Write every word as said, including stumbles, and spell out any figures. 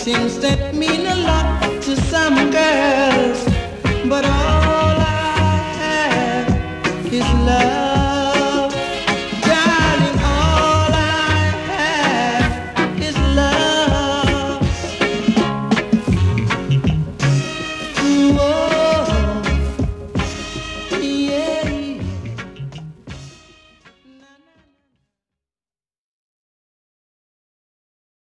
seems to mean a lot to some girls, but all